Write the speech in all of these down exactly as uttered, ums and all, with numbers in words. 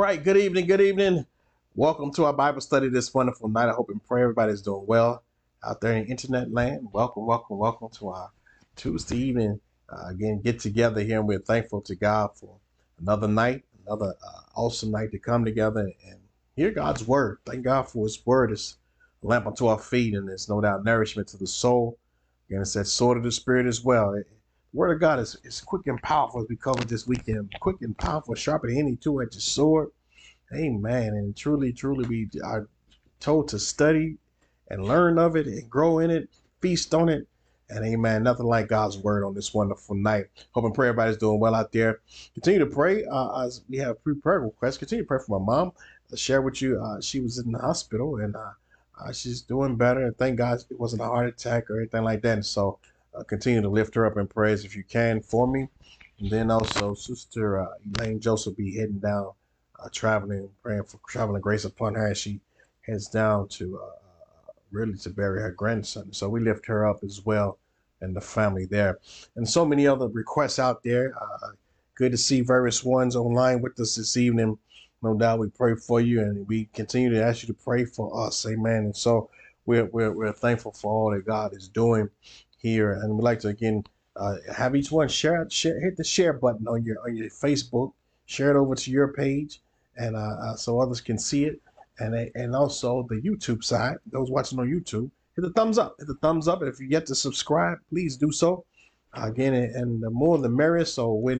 right, good evening, good evening. Welcome to our Bible study this wonderful night. I hope and pray everybody's doing well out there in internet land. Welcome, welcome, welcome to our Tuesday evening. Uh, again, get together here, and we're thankful to God for another night, another uh, awesome night to come together and hear God's word. Thank God for his word. It's a lamp unto our feet, and it's no doubt nourishment to the soul. Again, it's that sword of the spirit as well. It, the word of God is, is quick and powerful, as we covered this weekend. Quick and powerful, sharper than any two-edged sword. Amen. And truly, truly, we are told to study and learn of it and grow in it, feast on it. And amen. Nothing like God's word on this wonderful night. Hope and pray everybody's doing well out there. Continue to pray uh, as we have pre-prayer requests. Continue to pray for my mom. I'll share with you, uh, she was in the hospital and uh, uh, she's doing better. And thank God it wasn't a heart attack or anything like that. And so uh, continue to lift her up in prayers if you can for me. And then also Sister uh, Elaine Joseph be heading down, uh, traveling, praying for traveling grace upon her as she heads down to uh, really to bury her grandson. So we lift her up as well and the family there. And so many other requests out there. Uh, good to see various ones online with us this evening. No doubt we pray for you, and we continue to ask you to pray for us. Amen. And so we're, we're, we're thankful for all that God is doing here. And we'd like to, again, uh, have each one share, share, hit the share button on your, on your Facebook, share it over to your page, and uh, uh, so others can see it. And and also the YouTube side, those watching on YouTube, hit the thumbs up. Hit the thumbs up. And if you yet to subscribe, please do so. Uh, again, and the more the merrier. So when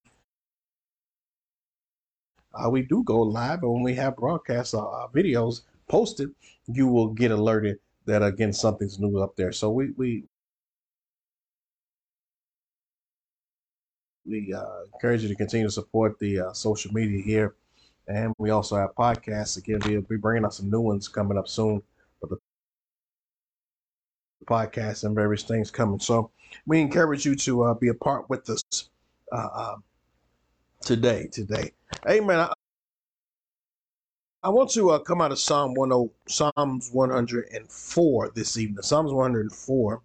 uh, we do go live, and when we have broadcast uh, uh, videos posted, you will get alerted that, again, something's new up there. So we we we uh, encourage you to continue to support the uh, social media here. And we also have podcasts. Again, we'll be bringing out some new ones coming up soon. But the podcasts and various things coming. So we encourage you to uh, be a part with us uh, uh, today. Today, Amen. I, I want to uh, come out of Psalm ten, Psalms one hundred four this evening. Psalms one hundred four.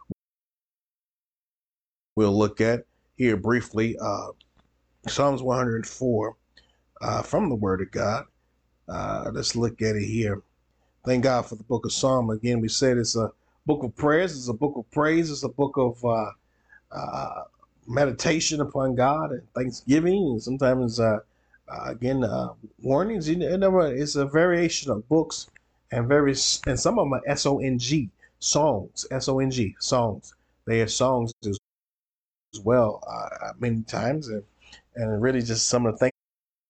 We'll look at here briefly. Uh, Psalms one hundred four uh, from the Word of God. Uh, let's look at it here. Thank God for the book of Psalm. Again, we said it's a book of prayers. It's a book of praise. It's a book of uh, uh, meditation upon God and thanksgiving, and sometimes, uh, uh, again, uh, warnings. You know, it's a variation of books, and various, and some of them are S O N G songs. S O N G songs. They are songs as well, uh, many times, and and really just some of the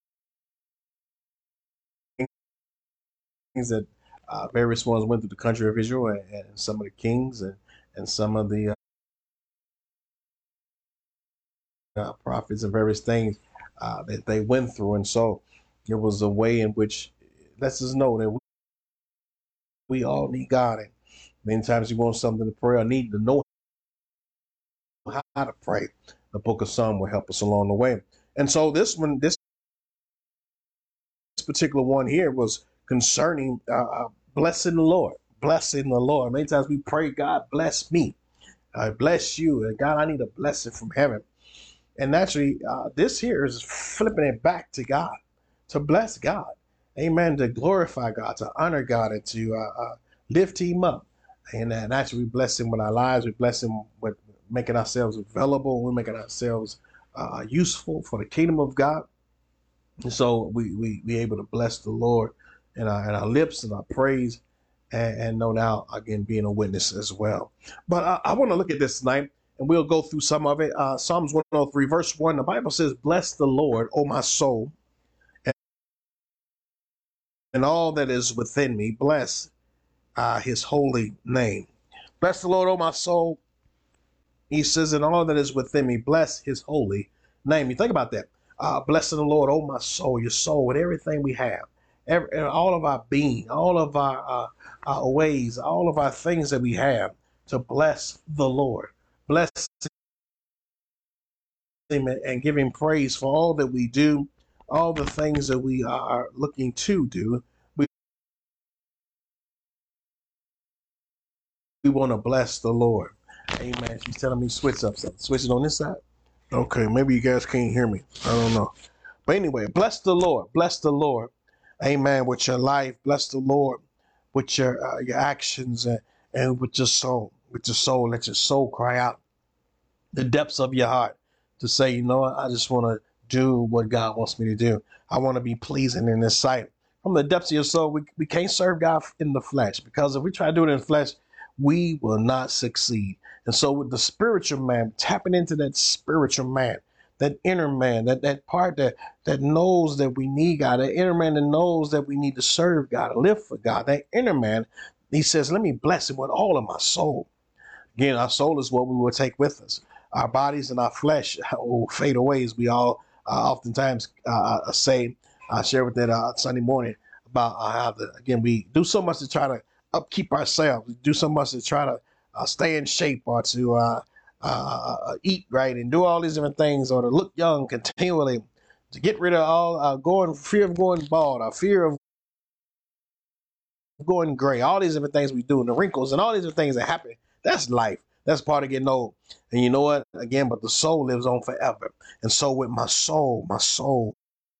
things that uh, various ones went through the country of Israel, and, and some of the kings, and and some of the uh, prophets and various things uh, that they went through. And so it was a way in which lets us know that we, we all need God. And many times you want something to pray or need to know how to pray. The book of Psalm will help us along the way. And so this one, this particular one here was concerning uh, blessing the Lord, blessing the Lord. Many times we pray, God, bless me. I bless you. And God, I need a blessing from heaven. And naturally, uh, this here is flipping it back to God, to bless God. Amen. To glorify God, to honor God, and to uh, uh, lift him up. And uh, naturally, we bless him with our lives. We bless him with making ourselves available. We're making ourselves uh, useful for the kingdom of God. And so we we we able to bless the Lord in our, in our lips and our praise, and, and no doubt, again, being a witness as well. But I, I want to look at this tonight, and we'll go through some of it. Uh, Psalms one oh three, verse one, the Bible says, bless the Lord, O my soul, and, and all that is within me. Bless uh, his holy name. Bless the Lord, O my soul. He says, and all that is within me, bless his holy name. You think about that. Uh, blessing the Lord, oh my soul, your soul, with everything we have, every, all of our being, all of our, uh, our ways, all of our things that we have, to bless the Lord. Bless him and give him praise for all that we do, all the things that we are looking to do. We, we want to bless the Lord. Amen. She's telling me switch up something. Switch it on this side. Okay, maybe you guys can't hear me. I don't know. But anyway, bless the Lord. Bless the Lord. Amen. With your life. Bless the Lord with your uh, your actions and, and with your soul. With your soul. Let your soul cry out the depths of your heart to say, you know what, I just want to do what God wants me to do. I want to be pleasing in His sight. From the depths of your soul, we, we can't serve God in the flesh, because if we try to do it in the flesh, we will not succeed. And so with the spiritual man, tapping into that spiritual man, that inner man, that, that part that, that knows that we need God, that inner man that knows that we need to serve God, live for God, that inner man, he says, let me bless him with all of my soul. Again, our soul is what we will take with us. Our bodies and our flesh will fade away, as we all uh, oftentimes uh, uh, say. I share with that uh, Sunday morning about uh, how, the, again, we do so much to try to upkeep ourselves. We do so much to try to uh, stay in shape, or to uh, uh, uh, eat right and do all these different things, or to look young continually, to get rid of all uh, going fear of going bald, or fear of going gray, all these different things we do, and the wrinkles and all these different things that happen. That's life. That's part of getting old. And you know what? Again, but the soul lives on forever. And so with my soul, my soul,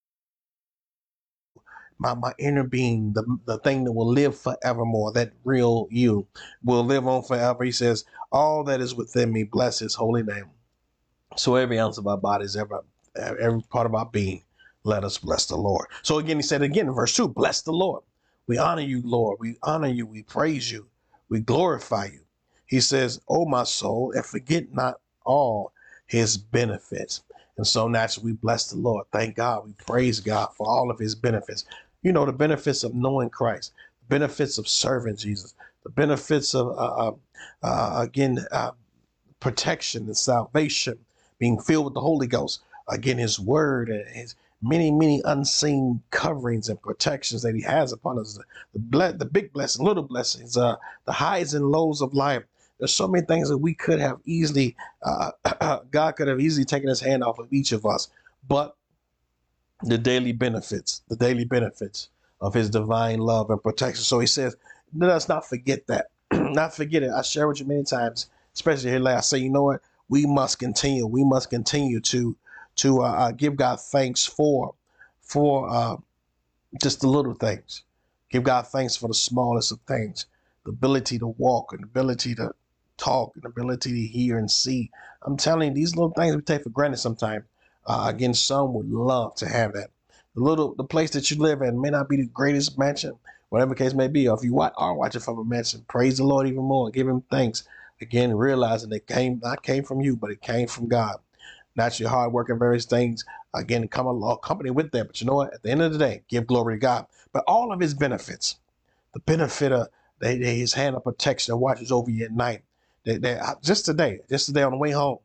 my, my inner being, the, the thing that will live forevermore, that real you will live on forever. He says, all that is within me, bless His holy name. So every ounce of our bodies, every, every part of our being, let us bless the Lord. So again, he said again in verse two, bless the Lord. We honor you, Lord. We honor you. We praise you. We glorify you. He says, oh, my soul, and forget not all His benefits. And so naturally, we bless the Lord. Thank God. We praise God for all of His benefits. You know, the benefits of knowing Christ, the benefits of serving Jesus, the benefits of, uh, uh, again, uh, protection and salvation, being filled with the Holy Ghost. Again, His word and His many, many unseen coverings and protections that He has upon us. The, ble- the big blessings, little blessings, uh, the highs and lows of life. There's so many things that we could have easily, uh, God could have easily taken His hand off of each of us. But the daily benefits, the daily benefits of His divine love and protection. So He says, let us not forget that. Not forget it. I share with you many times, especially here last. I say, you know what? We must continue. We must continue to to uh, uh, give God thanks for for uh, just the little things. Give God thanks for the smallest of things, the ability to walk, and the ability to talk, and the ability to hear and see. I'm telling you, these little things we take for granted sometimes. Uh, again, some would love to have that. The little, the place that you live in may not be the greatest mansion, whatever the case may be. Or if you are watching from a mansion, praise the Lord even more and give Him thanks. Again, realizing it came not came from you, but it came from God. Not your hard work and various things, again, come along, accompany with that. But you know what? At the end of the day, give glory to God. But all of His benefits, the benefit of that His hand of protection that watches over you at night. That, that just today, just today on the way home,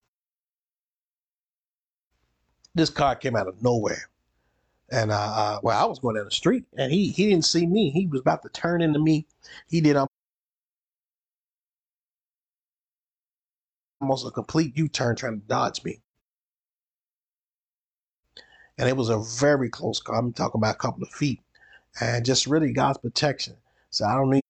this car came out of nowhere. And uh, uh, well, I was going down the street, and he he didn't see me. He was about to turn into me. He did almost a complete U-turn trying to dodge me. And it was a very close call. I'm talking about a couple of feet. And just really God's protection. So I don't need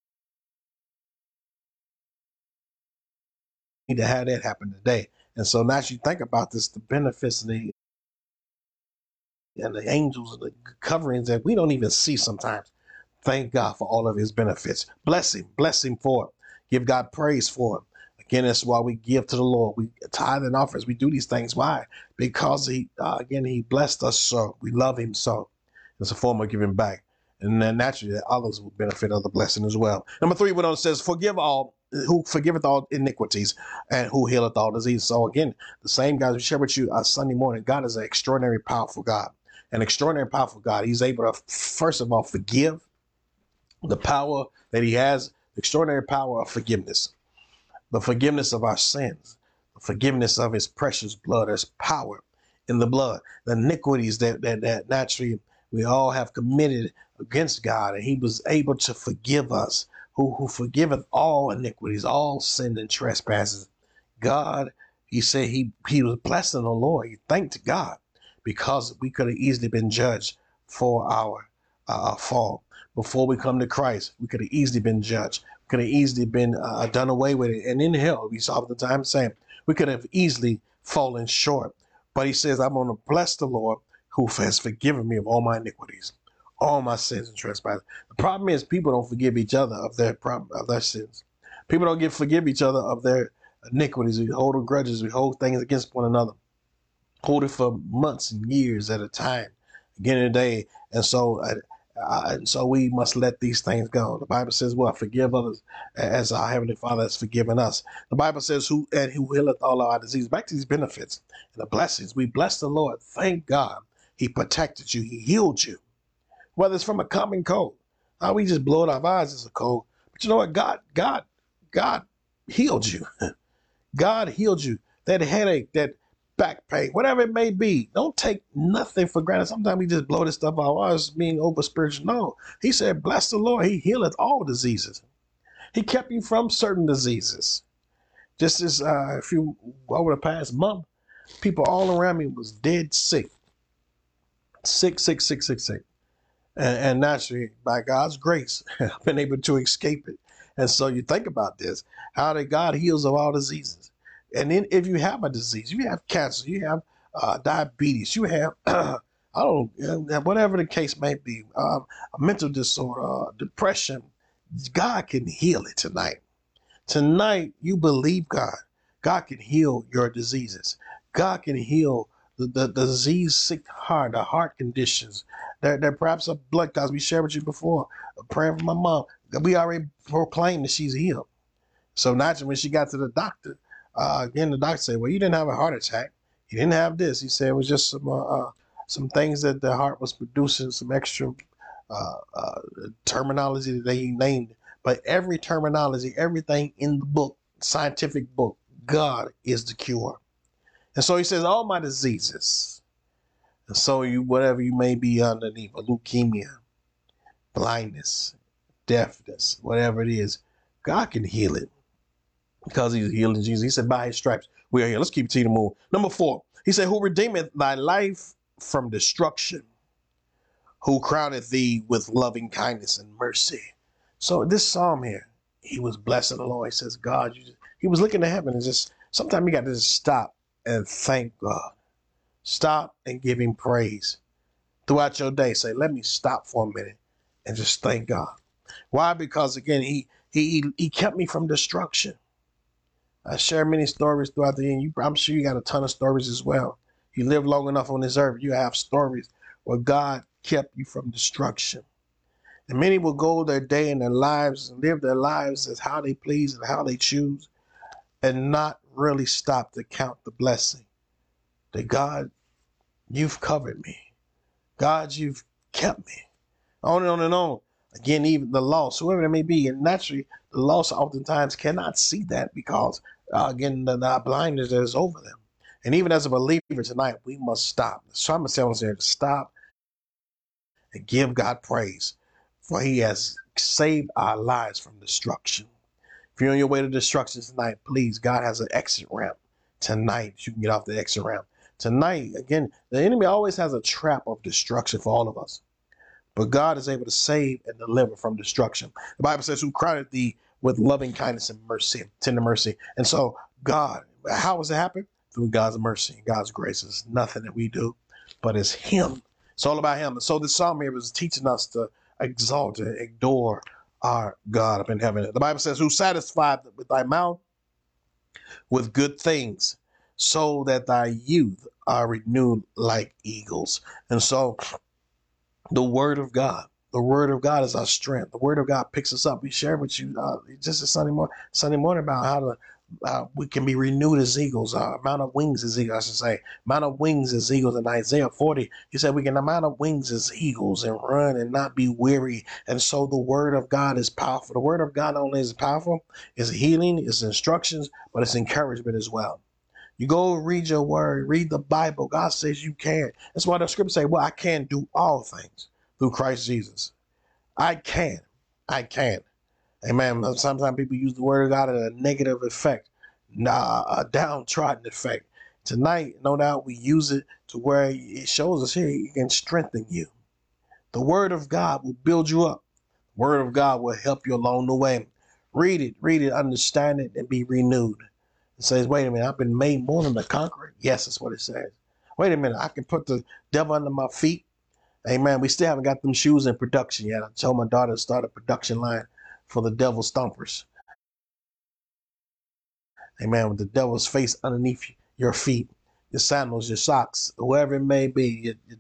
to have that happen today. And so now as you think about this, the benefits and the, and the angels and the coverings that we don't even see sometimes. Thank God for all of His benefits. Bless Him. Bless Him for it. Give God praise for it. Again, that's why we give to the Lord. We tithe and offers. We do these things. Why? Because He, uh, again, He blessed us so. We love Him so. It's a form of giving back. And then naturally, others will benefit of the blessing as well. Number three, what on says, forgive all, who forgiveth all iniquities and who healeth all disease. So again, the same guys we share with you uh, Sunday morning. God is an extraordinary, powerful God. An extraordinary, powerful God. He's able to, first of all, forgive. The power that He has, the extraordinary power of forgiveness. The forgiveness of our sins, the forgiveness of His precious blood. There's power in the blood. The iniquities that, that, that naturally we all have committed against God, and He was able to forgive us, who, who forgiveth all iniquities, all sin and trespasses. God, He said he, he was blessing the Lord. He thanked God because we could have easily been judged for our uh, fall. Before we come to Christ, we could have easily been judged. Could have easily been uh, done away with it. And in hell, we saw the time saying, we could have easily fallen short. But He says, I'm going to bless the Lord who has forgiven me of all my iniquities, all my sins and trespasses. The problem is people don't forgive each other of their problem, of their sins. People don't get forgive each other of their iniquities. We hold grudges. We hold things against one another. Hold it for months and years at a time, again and a day. And so, uh, uh, and so we must let these things go. The Bible says, "Well, forgive others as our heavenly Father has forgiven us." The Bible says, "Who and who healeth all our diseases." Back to these benefits and the blessings. We bless the Lord. Thank God, He protected you. He healed you, whether it's from a common cold. Now we just blow it our eyes as a cold, but you know what? God, God, God healed you. God healed you. That headache, that back pain, whatever it may be. Don't take nothing for granted. Sometimes we just blow this stuff out. Oh, it's being over spiritual. No, He said, "Bless the Lord. He healeth all diseases." He kept you from certain diseases. Just as uh, a few over the past month, people all around me was dead sick, sick, sick, sick, sick, sick, and, and naturally, by God's grace, I've been able to escape it. And so you think about this: how that God heals of all diseases. And then if you have a disease, you have cancer, you have uh, diabetes, you have, I don't know, whatever the case may be, um, a mental disorder, uh, depression, God can heal it tonight. Tonight, you believe God. God can heal your diseases. God can heal the, the, the disease sick heart, the heart conditions. There, there perhaps a blood clot. We shared with you before, praying for my mom. We already proclaimed that she's healed. So naturally, when she got to the doctor, Uh, again, the doctor said, "Well, you didn't have a heart attack. You didn't have this." He said it was just some uh, uh, some things that the heart was producing, some extra uh, uh, terminology that they named. But every terminology, everything in the book, scientific book, God is the cure. And so He says, all my diseases. And so you, whatever you may be underneath, a leukemia, blindness, deafness, whatever it is, God can heal it. Because He's healing Jesus. He said, "By His stripes we are here." Let's keep to the move. Number four, He said, "Who redeemeth thy life from destruction, who crowneth thee with loving kindness and mercy." So this psalm here, he was blessing the Lord. He says, God, you just, he was looking to heaven and just, sometimes you got to just stop and thank God. Stop and give Him praise. Throughout your day, say, let me stop for a minute and just thank God. Why? Because again, he, he, he kept me from destruction. I share many stories throughout the year. I'm sure you got a ton of stories as well. You live long enough on this earth, you have stories where God kept you from destruction. And many will go their day in their lives and live their lives as how they please and how they choose, and not really stop to count the blessing. That God, you've covered me. God, you've kept me. On and on and on. Again, even the loss, whoever it may be, and naturally, the loss oftentimes cannot see that because, uh, again, the, the blindness that is over them. And even as a believer tonight, we must stop. So I'm going to tell us there to stop and give God praise, for He has saved our lives from destruction. If you're on your way to destruction tonight, please, God has an exit ramp tonight. You can get off the exit ramp. Tonight, again, the enemy always has a trap of destruction for all of us. But God is able to save and deliver from destruction. The Bible says, "Who crowned thee with loving kindness and mercy, tender mercy." And so God, how does it happen? Through God's mercy and God's grace. It's nothing that we do, but it's Him. It's all about Him. And so this psalm here was teaching us to exalt and adore our God up in heaven. The Bible says, "Who satisfied with thy mouth with good things, so that thy youth are renewed like eagles." And so the word of God, the word of God is our strength. The word of God picks us up. We share with you uh, just a Sunday morning, Sunday morning about how to, uh, we can be renewed as eagles. Uh, amount of wings as eagles, I should say. Amount of wings as eagles. In Isaiah forty, He said we can amount of wings as eagles and run and not be weary. And so the word of God is powerful. The word of God not only is powerful, it's healing, it's instructions, but it's encouragement as well. You go read your word, read the Bible. God says you can. That's why the scriptures say, well, I can do all things through Christ Jesus. I can. I can. Amen. Sometimes people use the word of God in a negative effect, nah, a downtrodden effect. Tonight, no doubt, we use it to where it shows us here it can strengthen you. The word of God will build you up. The word of God will help you along the way. Read it, read it, understand it, and be renewed. It says, wait a minute, I've been made more than a conqueror. Yes, that's what it says. Wait a minute, I can put the devil under my feet. Amen. We still haven't got them shoes in production yet. I told my daughter to start a production line for the devil stompers. Amen. With the devil's face underneath your feet, your sandals, your socks, whoever it may be, your, your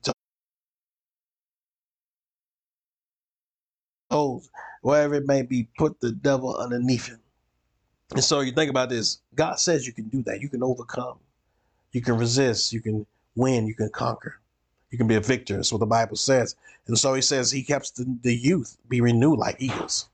toes, wherever it may be, put the devil underneath him. And so you think about this. God says you can do that. You can overcome. You can resist. You can win. You can conquer. You can be a victor. That's what the Bible says. And so he says he helps the, the youth be renewed like eagles.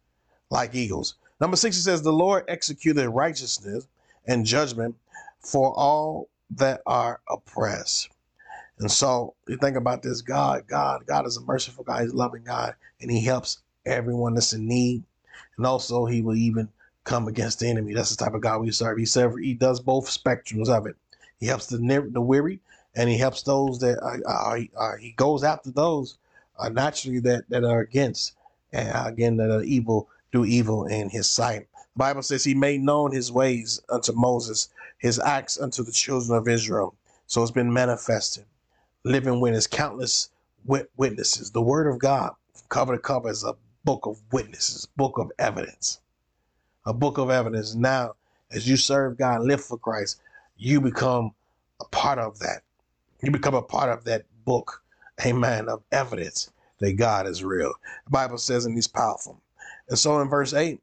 Like eagles. Number six, he says, the Lord executed righteousness and judgment for all that are oppressed. And so you think about this, God, God, God is a merciful God. He's a loving God, and he helps everyone that's in need. And also he will even come against the enemy. That's the type of God we serve. He serve, he does both spectrums of it. He helps the, the weary, and he helps those that are, are, are he goes after those uh, naturally that, that are against, and again, that are evil, do evil in his sight. The Bible says he made known his ways unto Moses, his acts unto the children of Israel. So it's been manifested. Living witness, countless wit- witnesses. The word of God, cover to cover, is a book of witnesses, book of evidence, a book of evidence. Now, as you serve God and live for Christ, you become a part of that. You become a part of that book, amen, of evidence that God is real. The Bible says, and he's powerful. And so in verse eight,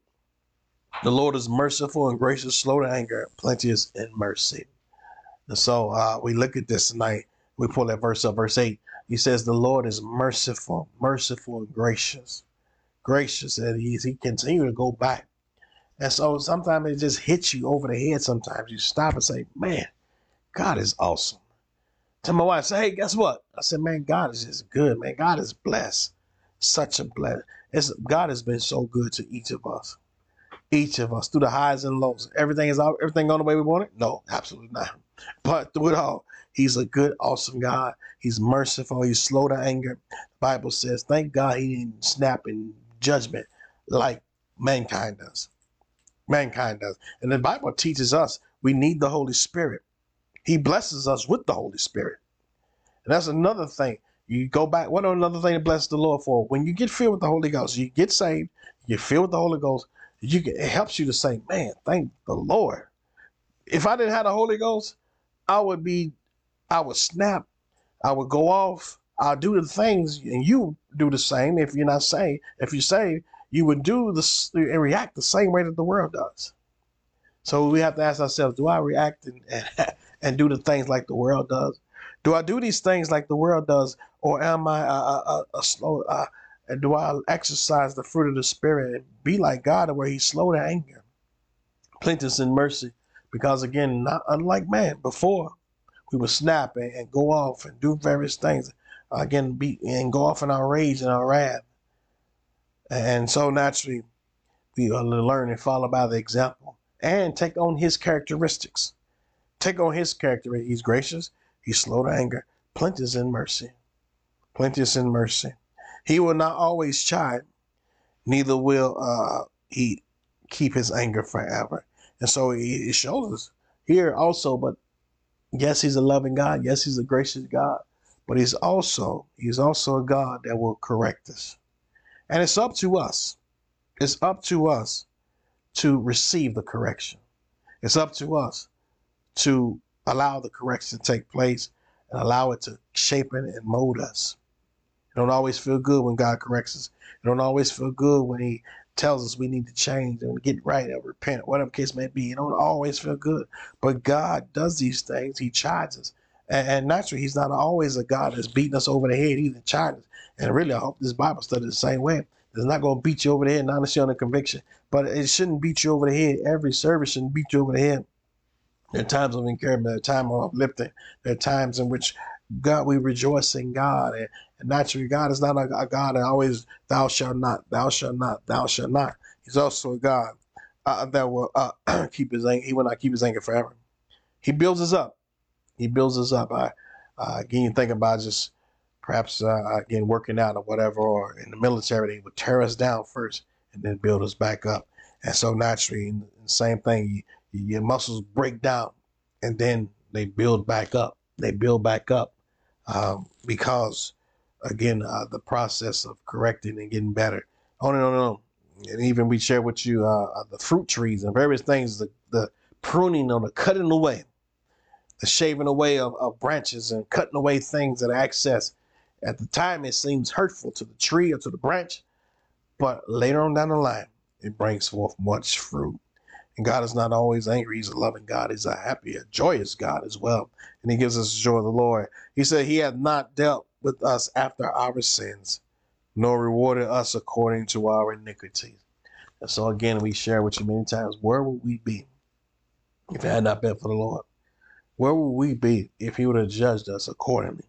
the Lord is merciful and gracious, slow to anger, plenteous in mercy. And so uh, we look at this tonight. We pull that verse up, verse eight. He says, the Lord is merciful, merciful and gracious. Gracious, and he's, he continue to go back. And so sometimes it just hits you over the head. Sometimes you stop and say, man, God is awesome. Tell my wife, say, hey, guess what? I said, man, God is just good, man. God is blessed. Such a blessing. It's, God has been so good to each of us. Each of us, through the highs and lows. Everything is all, everything going the way we want it? No, absolutely not. But through it all, he's a good, awesome God. He's merciful. He's slow to anger. The Bible says, thank God he didn't snap in judgment like mankind does. Mankind does. And the Bible teaches us we need the Holy Spirit. He blesses us with the Holy Spirit. And that's another thing. You go back, what another thing to bless the Lord for? When you get filled with the Holy Ghost, you get saved, you get filled with the Holy Ghost, you get, it helps you to say, man, thank the Lord. If I didn't have the Holy Ghost, I would be, I would snap, I would go off, I'll do the things, and you do the same. If you're not saved, if you're saved, you would do this and react the same way that the world does. So we have to ask ourselves, do I react and, and, and do the things like the world does? Do I do these things like the world does, or am I a, a, a slow, uh, and do I exercise the fruit of the Spirit and be like God where he's slow to anger, plenteous in mercy? Because again, not unlike man, before we would snap and, and go off and do various things, uh, again, be and go off in our rage and our wrath. And so naturally, we are to learn and follow by the example and take on his characteristics. Take on his character. He's gracious. He's slow to anger. Plenteous in mercy. Plenteous in mercy. He will not always chide. Neither will uh, he keep his anger forever. And so he, shows us here also, but yes, he's a loving God. Yes, he's a gracious God. But he's also, he's also a God that will correct us. And it's up to us. It's up to us to receive the correction. It's up to us to allow the correction to take place and allow it to shape it and mold us. It don't always feel good when God corrects us. It don't always feel good when he tells us we need to change and get right and repent, whatever case may be. It don't always feel good. But God does these things. He chides us. And, and naturally, he's not always a God that's beating us over the head, either chides us. And really, I hope this Bible study is the same way. It's not going to beat you over the head, not unless you're on a conviction. But it shouldn't beat you over the head. Every service shouldn't beat you over the head. There are times of encouragement, there are times of uplifting, there are times in which God, we rejoice in God. And, and naturally, God is not a, a God that always, thou shalt not, thou shalt not, thou shalt not. He's also a God uh, that will uh, keep his anger. He will not keep his anger forever. He builds us up. He builds us up. I, uh, again, you think about just perhaps, uh, again, working out or whatever, or in the military, they would tear us down first and then build us back up. And so naturally, the same thing, you, your muscles break down and then they build back up. they build back up um, because, again, uh, the process of correcting and getting better. On and on and on. And even we share with you uh, uh, the fruit trees and various things, the, the pruning or the cutting away, the shaving away of, of branches and cutting away things that are excess. At the time, it seems hurtful to the tree or to the branch, but later on down the line, it brings forth much fruit. And God is not always angry. He's a loving God. He's a happy, a joyous God as well. And he gives us the joy of the Lord. He said he hath not dealt with us after our sins, nor rewarded us according to our iniquities. And so again, we share with you many times, where would we be if it had not been for the Lord? Where would we be if he would have judged us accordingly?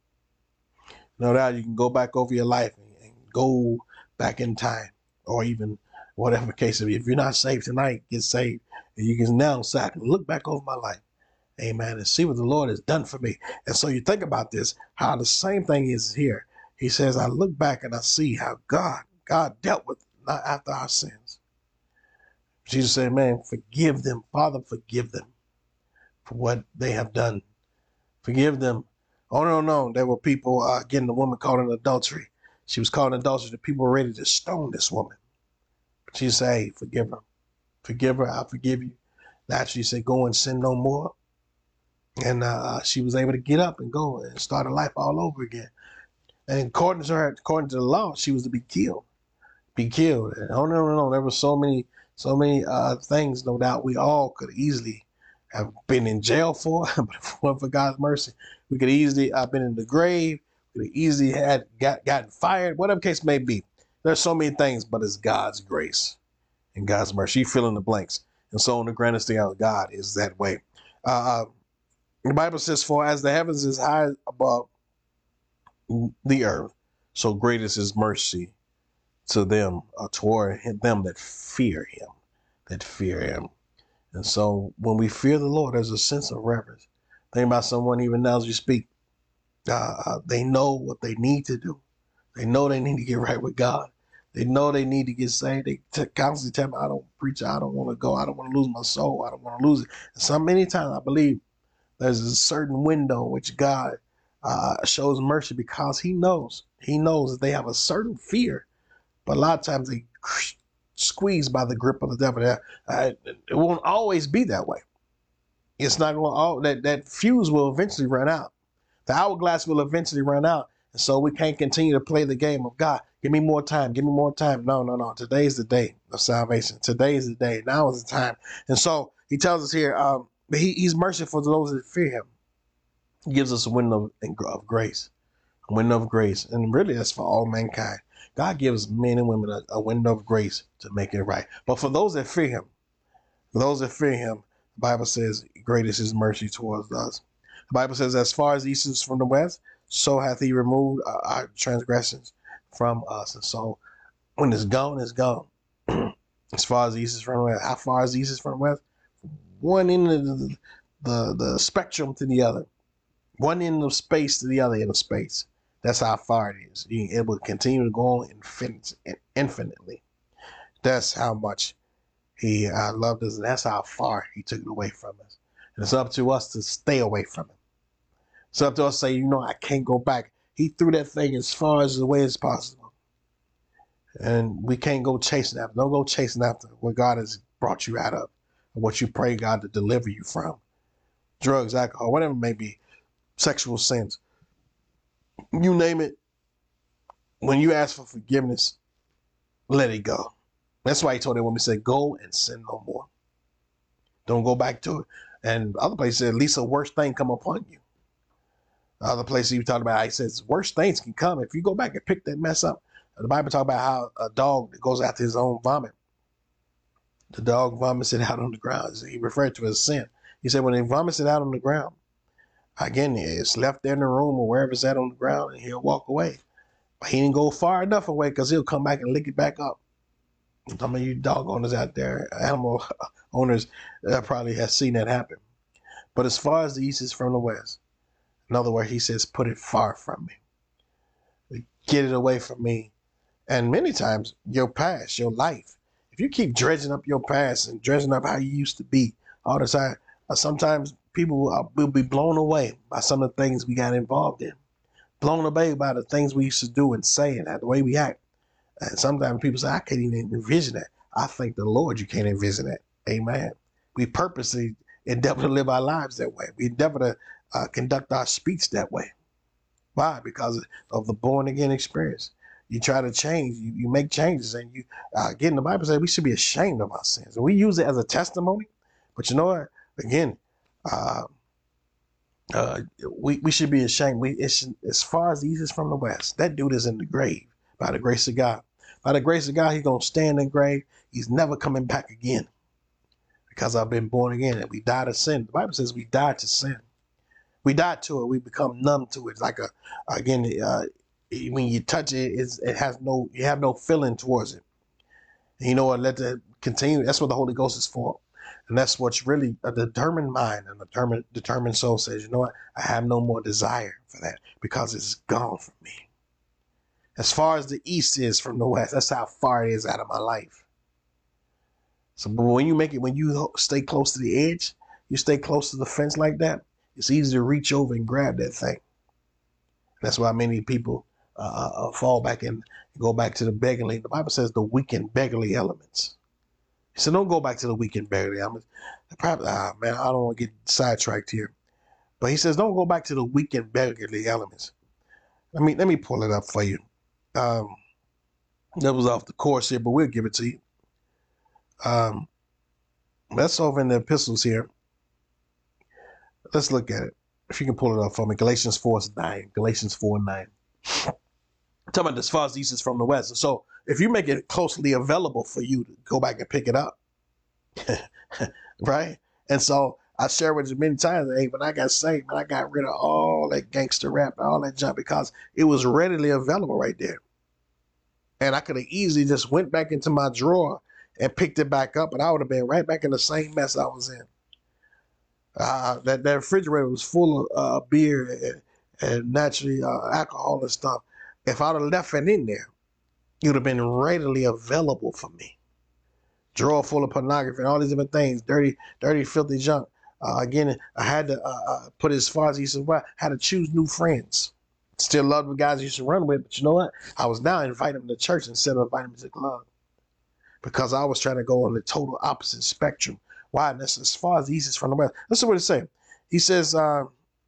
No doubt you can go back over your life and, and go back in time, or even whatever case of it. If you're not saved tonight, get saved. And you can now say, I can look back over my life, amen, and see what the Lord has done for me. And so you think about this, how the same thing is here. He says, I look back and I see how God, God dealt with not after our sins. Jesus said, man, forgive them. Father, forgive them for what they have done. Forgive them. Oh, no, no. There were people uh, getting the woman caught in adultery. She was caught in adultery. The people were ready to stone this woman. But she said, hey, forgive her. Forgive her. I forgive you. Naturally, she said, go and sin no more. And uh, she was able to get up and go and start her life all over again. And according to her, according to the law, she was to be killed. Be killed. And oh, no, no, no. There were so many, so many uh, things, no doubt, we all could easily have been in jail for, but if it weren't for God's mercy, we could easily have been in the grave. We could easily had got gotten fired, whatever case may be. There's so many things, but it's God's grace and God's mercy. You fill in the blanks. And so on the grandest thing of God is that way. Uh, the Bible says, for as the heavens is high above the earth, so great is his mercy to them, uh, toward him, them that fear him, that fear him. And so when we fear the Lord, there's a sense of reverence. Think about someone even now as you speak. Uh, they know what they need to do. They know they need to get right with God. They know they need to get saved. They t- constantly tell me, I don't preach. I don't want to go. I don't want to lose my soul. I don't want to lose it. And so many times I believe there's a certain window in which God uh, shows mercy because he knows. He knows that they have a certain fear. But a lot of times they squeezed by the grip of the devil. Uh, it won't always be that way. It's not going to all that that fuse will eventually run out. The hourglass will eventually run out, and so we can't continue to play the game of God. Give me more time. Give me more time. No, no, no. Today's the day of salvation. Today's the day. Now is the time. And so he tells us here, um, he, he's merciful to those that fear him. He gives us a window of, of grace, a window of grace, and really that's for all mankind. God gives men and women a, a window of grace to make it right. But for those that fear him, for those that fear him, the Bible says, great is his mercy towards us. The Bible says, as far as the east is from the west, so hath he removed uh, our transgressions from us. And so when it's gone, it's gone. As far as the east is from the west. How far is the east is from the west? One end of the, the, the spectrum to the other. One end of space to the other end of space. That's how far it is. Being able to continue to go on infinite, infinitely. That's how much he uh, loved us, and that's how far he took it away from us. And it's up to us to stay away from it. It's up to us to say, you know, I can't go back. He threw that thing as far as the way as possible. And we can't go chasing after. Don't go chasing after what God has brought you out of, or what you pray God to deliver you from. Drugs, alcohol, whatever it may be, sexual sins. You name it. When you ask for forgiveness, let it go. That's why he told that woman, he said, go and sin no more. Don't go back to it. And other places, at least a worse thing come upon you. Other places he talked about, he says, worse things can come. If you go back and pick that mess up. The Bible talks about how a dog goes after his own vomit. The dog vomits it out on the ground. He referred to it as sin. He said when he vomits it out on the ground, again, it's left there in the room or wherever it's at on the ground, and he'll walk away. But he didn't go far enough away because he'll come back and lick it back up. Some of you dog owners out there, animal owners, uh, probably have seen that happen. But as far as the east is from the west, in other words, he says, put it far from me. Get it away from me. And many times, your past, your life, if you keep dredging up your past and dredging up how you used to be all the time, uh, sometimes people will, will be blown away by some of the things we got involved in, blown away by the things we used to do and say and the way we act. And sometimes people say, I can't even envision that. I thank the Lord you can't envision that. Amen. We purposely endeavor to live our lives that way. We endeavor to uh, conduct our speech that way. Why? Because of the born again experience. You try to change, you, you make changes, and you uh, again, the Bible says we should be ashamed of our sins. And we use it as a testimony, but you know what? Again, uh, uh, we, we should be ashamed. We it's as far as the east is from the west. That dude is in the grave by the grace of God. By the grace of God, he's gonna stand in the grave. He's never coming back again. Because I've been born again and we died to sin. The Bible says we died to sin. We died to it. We become numb to it. Like a, again, uh, when you touch it, it's, it has no, you have no feeling towards it. And you know what? Let that continue. That's what the Holy Ghost is for. And that's what's really a determined mind and a determined, determined soul says, you know what? I have no more desire for that because it's gone from me. As far as the east is from the west, that's how far it is out of my life. So but when you make it, when you stay close to the edge, you stay close to the fence like that, it's easy to reach over and grab that thing. That's why many people uh, uh, fall back and go back to the beggarly. The Bible says the weak and beggarly elements. He said, don't go back to the weak and beggarly elements. Probably, ah, man, I don't want to get sidetracked here. But he says, don't go back to the weak and beggarly elements. Let me, let me pull it up for you. Um, that was off the course here, but we'll give it to you. Um, that's over in the epistles here. Let's look at it. If you can pull it up for me, Galatians four nine. Galatians four nine. I'm talking about as far as the east is from the west. And so if you make it closely available for you to go back and pick it up, right? And so I share with you many times, hey, when I got saved, man, I got rid of all that gangster rap, all that junk, because it was readily available right there. And I could have easily just went back into my drawer and picked it back up, and I would have been right back in the same mess I was in. Uh, that, that refrigerator was full of uh, beer and, and naturally uh, alcohol and stuff. If I'd have left it in there, it would have been readily available for me. Drawer full of pornography and all these different things, dirty, dirty, filthy junk. Uh, again, I had to uh, uh, put it as far as he said, well, I had to choose new friends. Still love the guys I used to run with, but you know what? I was now inviting them to church instead of inviting them to the club because I was trying to go on the total opposite spectrum. Why? And that's as far as the east is from the west. Listen to what it's saying. He says, uh,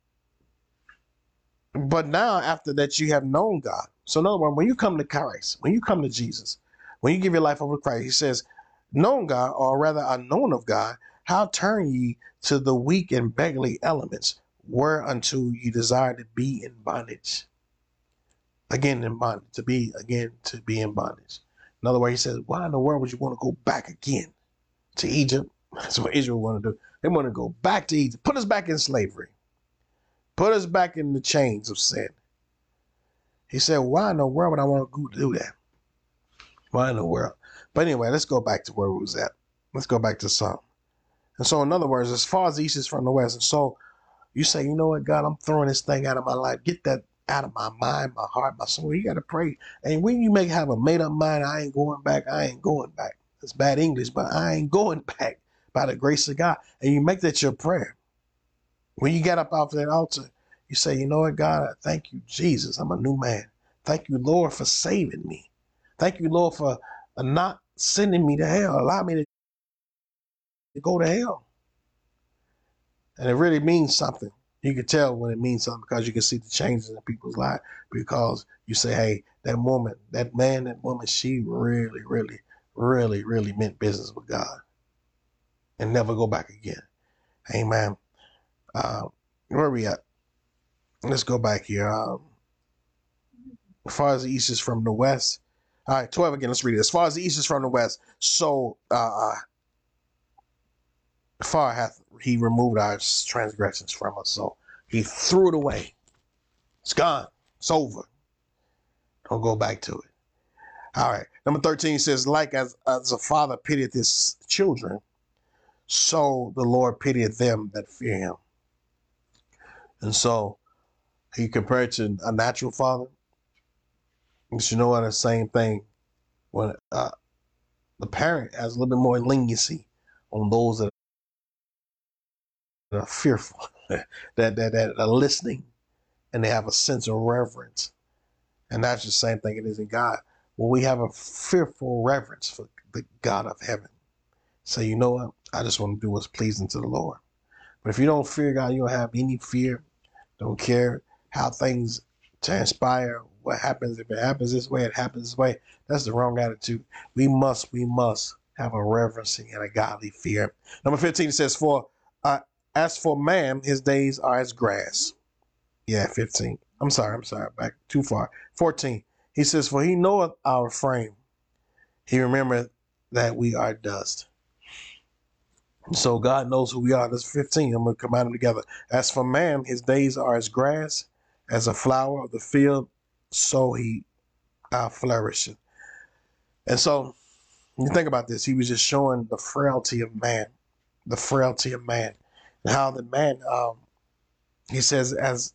but now after that you have known God. So in other words, when you come to Christ, when you come to Jesus, when you give your life over to Christ, he says, known God, or rather unknown of God, how turn ye to the weak and beggarly elements, whereunto you desire to be in bondage. Again, in bondage, to be, again, to be in bondage. In other words, he says, why in the world would you want to go back again to Egypt? That's what Israel want to do. They want to go back to Egypt, put us back in slavery, put us back in the chains of sin. He said, why in the world would I want to go do that? Why in the world? But anyway, let's go back to where we was at. Let's go back to Psalm. And so in other words, as far as the east is from the west, and so you say, you know what, God, I'm throwing this thing out of my life. Get that out of my mind, my heart, my soul. You got to pray. And when you make have a made up mind, I ain't going back, I ain't going back. It's bad English, but I ain't going back by the grace of God. And you make that your prayer. When you get up off that altar, you say, you know what, God, I thank you, Jesus. I'm a new man. Thank you, Lord, for saving me. Thank you, Lord, for not sending me to hell. Allow me to go to hell. And it really means something. You can tell when it means something because you can see the changes in people's life because you say, hey, that woman, that man, that woman, she really, really, really, really meant business with God and never go back again. Amen. Uh, where are we at? Let's go back here. Um, as far as the east is from the west. All right, twelve again. Let's read it. As far as the east is from the west, so uh, far hath he removed our transgressions from us. So he threw it away. It's gone. It's over. Don't go back to it. All right. Number thirteen says, like as, as a father pitieth his children, so the Lord pitieth them that fear him. And so he compared to a natural father. But you know what? The same thing when uh, the parent has a little bit more leniency on those that are fearful, that, that, that are listening, and they have a sense of reverence. And that's the same thing it is in God. When we have a fearful reverence for the God of heaven, say, you know what? I just want to do what's pleasing to the Lord. But if you don't fear God, you don't have any fear, don't care how things transpire, what happens. If it happens this way, it happens this way. That's the wrong attitude. We must, we must have a reverencing and a godly fear. Number fifteen says, for uh, as for man, his days are as grass. Yeah, fifteen. I'm sorry, I'm sorry, back too far. fourteen. He says, for he knoweth our frame. He remembered that we are dust. So God knows who we are. That's fifteen. I'm going to combine them together. As for man, his days are as grass, as a flower of the field, so he uh, flourisheth. And so you think about this. He was just showing the frailty of man, the frailty of man, and how the man, um, he says, as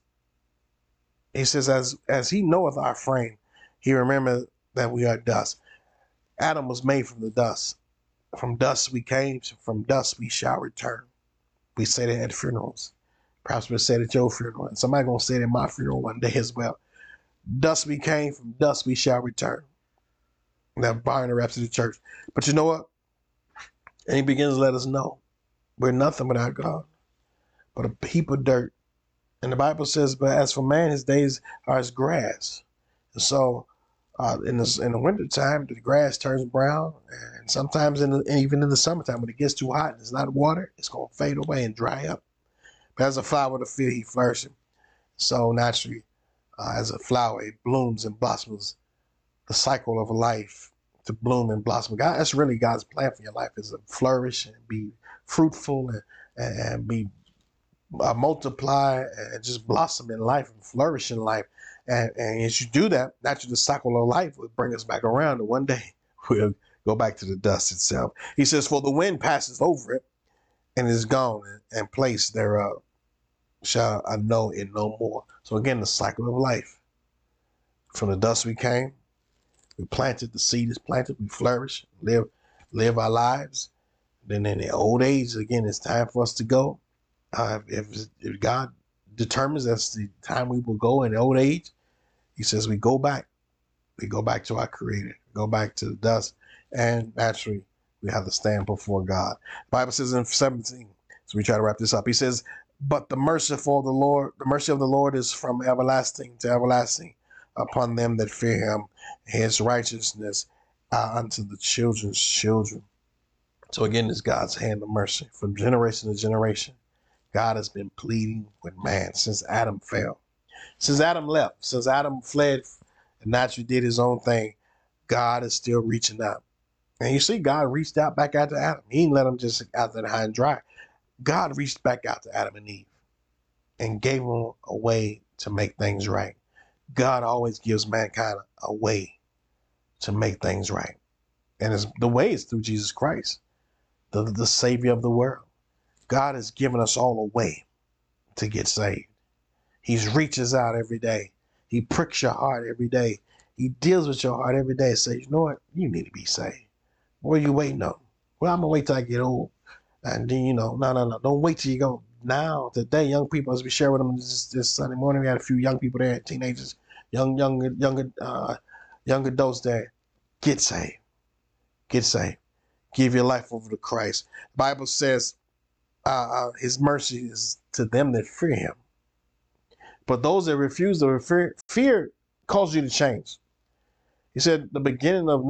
he says, as as he knoweth our frame, he remembered that we are dust. Adam was made from the dust. From dust we came, from dust we shall return. We say that at funerals. Perhaps we'll say it at your funeral. And somebody going to say it at my funeral one day as well. Dust we came, from dust we shall return. That Byron raps of the church. But you know what? And he begins to let us know we're nothing without God, but a heap of dirt. And the Bible says, but as for man, his days are as grass. And so uh, in the in the wintertime, the grass turns brown. And sometimes in the, even in the summertime, when it gets too hot and it's not water, it's going to fade away and dry up. But as a flower of the field, he flourishes. So naturally, uh, as a flower, it blooms and blossoms. The cycle of life to bloom and blossom. God, that's really God's plan for your life, is to flourish and be fruitful and, and be uh, multiply and just blossom in life and flourish in life. And, and as you do that, naturally the cycle of life will bring us back around, and one day we'll go back to the dust itself. He says, for the wind passes over it and is gone, and place thereof shall I know it no more. So again, the cycle of life. From the dust we came, we planted, the seed is planted, we flourish, live, live our lives. Then in the old age, again, it's time for us to go. Uh, if, if God determines that's the time we will go in old age, he says we go back. We go back to our Creator, go back to the dust, and naturally we have to stand before God. The Bible says in seventeen, so we try to wrap this up. He says, but the merciful of the Lord, the mercy of the Lord is from everlasting to everlasting upon them that fear him, his righteousness uh, unto the children's children. So again, it's God's hand of mercy from generation to generation. God has been pleading with man since Adam fell. Since Adam left, since Adam fled and naturally did his own thing, God is still reaching out. And you see, God reached out back out to Adam. He didn't let him just out there high and dry. God reached back out to Adam and Eve and gave them a way to make things right. God always gives mankind a way to make things right. And it's, the way is through Jesus Christ, the, the Savior of the world. God has given us all a way to get saved. He reaches out every day. He pricks your heart every day. He deals with your heart every day and says, you know what? You need to be saved. What are you waiting on? Well, I'm going to wait till I get old. And then, you know, no, no, no. Don't wait till you go. Now, today, young people, as we share with them this, this Sunday morning, we had a few young people there, teenagers, young, young, young, uh, young adults there. Get saved. Get saved. Give your life over to Christ. The Bible says uh, uh, his mercy is to them that fear him. But those that refuse to fear, fear causes you to change. He said the beginning of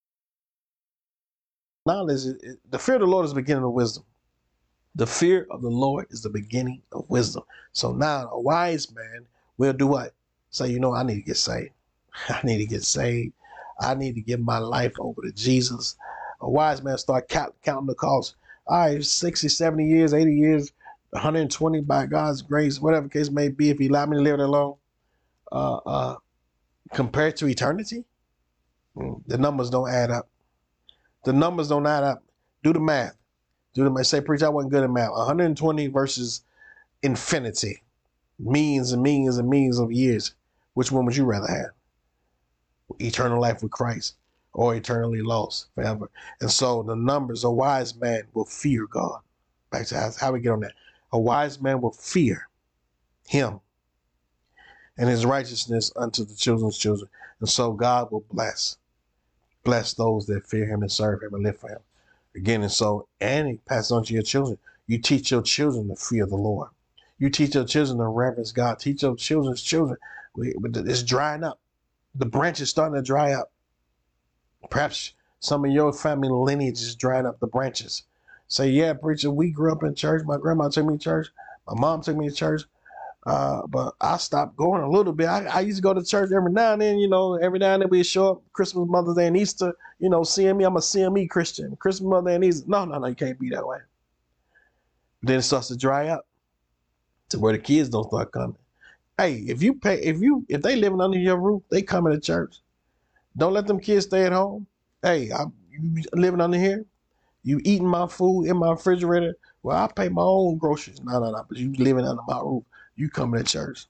knowledge, the fear of the Lord is the beginning of wisdom. The fear of the Lord is the beginning of wisdom. So now a wise man will do what? Say, you know, I need to get saved. I need to get saved. I need to give my life over to Jesus. A wise man start count, counting the cost. All right, sixty, seventy years, eighty years, one hundred twenty by God's grace, whatever the case may be, if he allowed me to live that long, uh, uh, compared to eternity, the numbers don't add up. The numbers don't add up. Do the math. Do the math. Say, preach, I wasn't good at math. one hundred twenty versus infinity. Millions and millions and millions of years. Which one would you rather have? Eternal life with Christ or eternally lost forever? And so the numbers, a wise man will fear God. Back to how we get on that. A wise man will fear him and his righteousness unto the children's children. And so God will bless, bless those that fear him and serve him and live for him. Again, and so, and he passes on to your children. You teach your children to fear the Lord. You teach your children to reverence God. Teach your children's children. It's drying up. The branch is starting to dry up. Perhaps some of your family lineage is drying up the branches. Say, yeah, preacher, we grew up in church. My grandma took me to church. My mom took me to church. Uh, but I stopped going a little bit. I, I used to go to church every now and then, you know, every now and then we show up Christmas, Mother's Day, and Easter, you know, C M E. I'm a C M E Christian. Christmas, Mother's Day, and Easter. No, no, no, you can't be that way. Then it starts to dry up to where the kids don't start coming. Hey, if you pay, if you, if they living under your roof, they coming to church. Don't let them kids stay at home. Hey, I'm you living under here. You eating my food in my refrigerator. Well, I pay my own groceries. No, no, no. But you living under my roof. You coming to church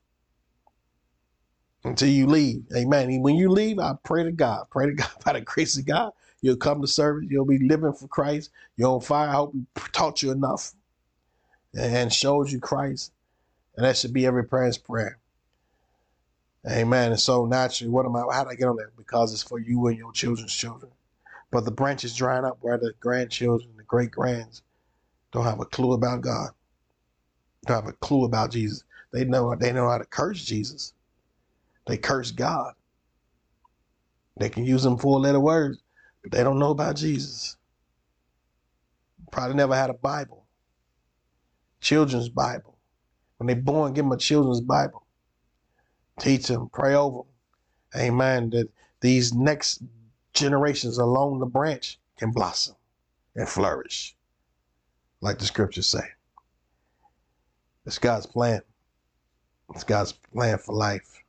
until you leave. Amen. When you leave, I pray to God. Pray to God by the grace of God. You'll come to service. You'll be living for Christ. You're on fire. I hope we taught you enough and showed you Christ. And that should be every parent's prayer. Amen. And so naturally, what am I? How did I get on that? Because it's for you and your children's children. But the branch is drying up where the grandchildren, the great grands, don't have a clue about God. Don't have a clue about Jesus. They know they know how to curse Jesus. They curse God. They can use them four-letter words, but they don't know about Jesus. Probably never had a Bible. Children's Bible. When they're born, give them a children's Bible. Teach them, pray over them. Amen. That these next generations along the branch can blossom and flourish, like the scriptures say. It's God's plan. It's God's plan for life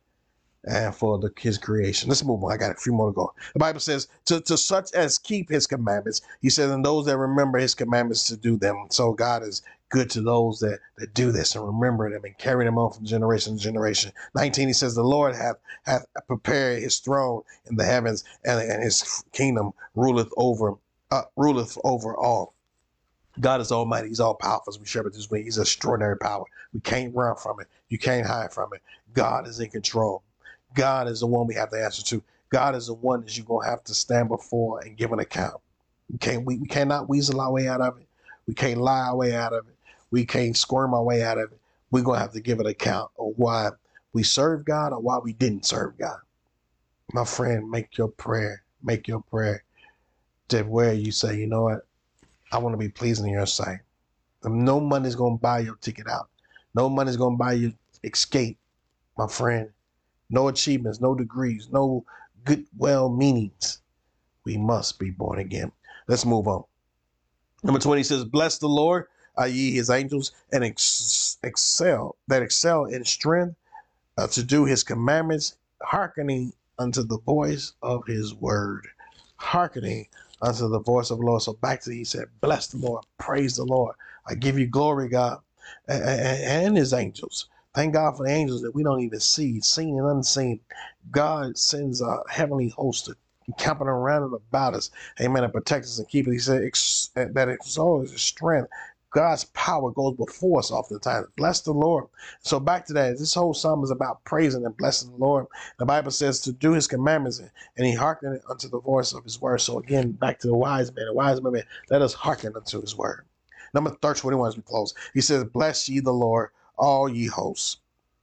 and for the, his creation. Let's move on. I got a few more to go. The Bible says, to, to such as keep his commandments. He says, and those that remember his commandments to do them. So God is good to those that, that do this and remember them and carry them on from generation to generation. nineteen, he says, the Lord hath, hath prepared his throne in the heavens, and, and his kingdom ruleth over, uh, ruleth over all. God is almighty. He's all powerful, as we share with this week. He's extraordinary power. We can't run from it. You can't hide from it. God is in control. God is the one we have to answer to. God is the one that you're going to have to stand before and give an account. We can't, we, we cannot weasel our way out of it. We can't lie our way out of it. We can't squirm our way out of it. We're going to have to give an account of why we served God or why we didn't serve God. My friend, make your prayer. Make your prayer to where you say, you know what? I want to be pleasing in your sight. No money's going to buy your ticket out. No money's going to buy you escape, my friend. No achievements, no degrees, no good well meanings. We must be born again. Let's move on. Number twenty says, bless the Lord, are ye his angels, and ex- excel, that excel in strength uh, to do his commandments, hearkening unto the voice of his word. Hearkening unto the voice of the Lord. So back to the, he said, bless the Lord, praise the Lord. I give you glory, God, and, and, and his angels. Thank God for the angels that we don't even see, seen and unseen. God sends a heavenly host camping around and about us. Amen. And protect us and keep it. He said ex- that exalts his strength. God's power goes before us oftentimes. Bless the Lord. So back to that. This whole psalm is about praising and blessing the Lord. The Bible says to do his commandments, and he hearkened unto the voice of his word. So again, back to the wise man. The wise man, let us hearken unto his word. Number thirty-one as we close. He says, bless ye the Lord, all ye hosts,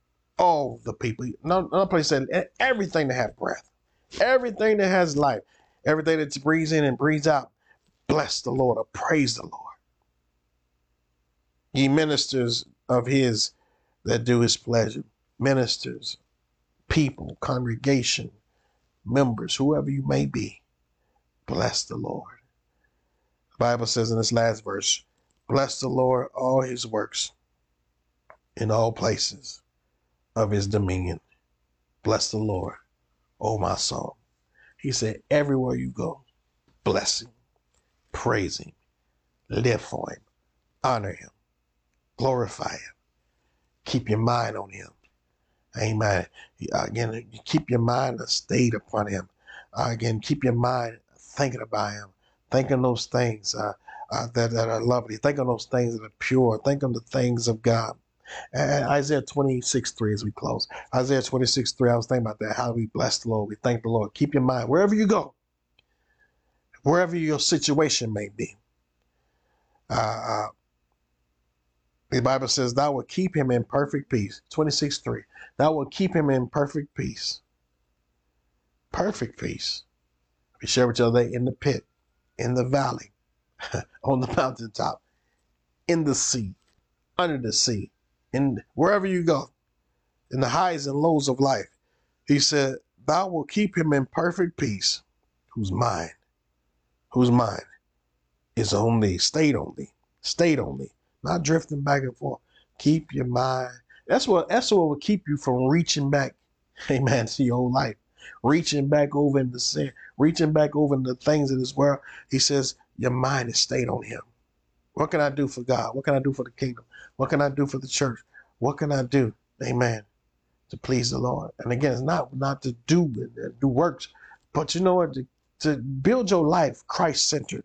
all the people. No, no place said everything that have breath, everything that has life, everything that breathes in and breathes out. Bless the Lord or praise the Lord. Ye ministers of his that do his pleasure, ministers, people, congregation, members, whoever you may be, bless the Lord. The Bible says in this last verse, bless the Lord, all his works in all places of his dominion. Bless the Lord, O my soul. He said, everywhere you go, bless him, praise him, live for him, honor him, glorify him, keep your mind on him. Amen. Again, keep your mind stayed upon him. Uh, again, keep your mind thinking about him, thinking those things. Uh, uh, that, that are lovely. Think on those things that are pure. Think on the things of God. And Isaiah twenty-six three as we close. Isaiah twenty-six three, I was thinking about that. How we bless the Lord. We thank the Lord. Keep your mind wherever you go, wherever your situation may be. Uh, uh, the Bible says, thou will keep him in perfect peace. twenty-six three. Thou will keep him in perfect peace. Perfect peace. We share with each other in the pit, in the valley, on the mountaintop, in the sea, under the sea, in wherever you go, in the highs and lows of life. He said, thou will keep him in perfect peace, whose mind, whose mind is on thee, stayed on thee, stayed on thee, not drifting back and forth. Keep your mind. That's what, that's what will keep you from reaching back, amen, to your whole life. Reaching back over into sin, reaching back over into the things of this world. He says, your mind is stayed on him. What can I do for God? What can I do for the kingdom? What can I do for the church? What can I do, amen, to please the Lord? And again, it's not, not to do, do works, but you know what, to, to build your life Christ-centered,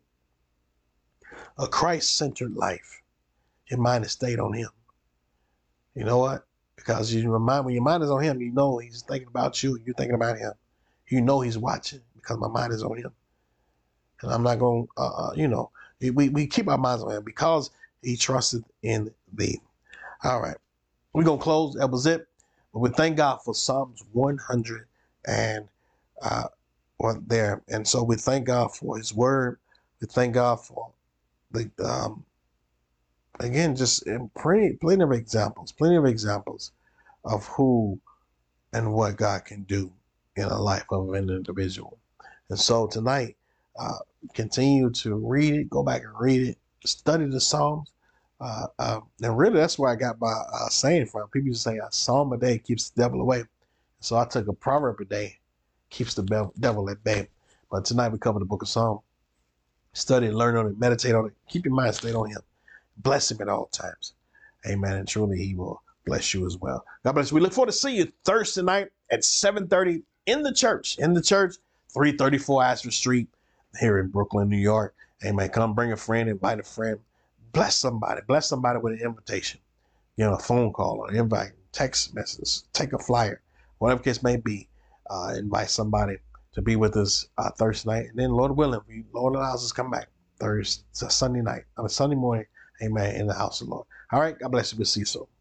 a Christ-centered life. Your mind is stayed on him. You know what? Because you remind, when your mind is on him, you know he's thinking about you, you're thinking about him. You know he's watching because my mind is on him. And I'm not going to, uh, you know, we, we keep our minds on him because he trusted in thee. All right. We're going to close. That was it. But we thank God for Psalms one hundred and uh, one there. And so we thank God for his word. We thank God for the, um, again, just plenty, plenty of examples, plenty of examples of who and what God can do in the life of an individual. And so tonight, uh, continue to read it, go back and read it, study the Psalms. Uh, uh, and really, that's where I got my uh, saying from. People used to say a psalm a day keeps the devil away. So I took a proverb a day, keeps the devil at bay. But tonight we cover the book of Psalms. Study, learn on it, meditate on it. Keep your mind stayed on him. Bless him at all times. Amen. And truly he will bless you as well. God bless you. We look forward to seeing you Thursday night at seven thirty in the church. In the church, three thirty-four Astor Street here in Brooklyn, New York. Amen. Come bring a friend, invite a friend. Bless somebody. Bless somebody with an invitation. You know, a phone call or an invite, text message, take a flyer, whatever case may be. Uh, invite somebody to be with us uh, Thursday night. And then Lord willing, we, Lord allows us to come back Thursday, Sunday night, on a Sunday morning. Amen. In the house of the Lord. All right. God bless you. We'll see you soon.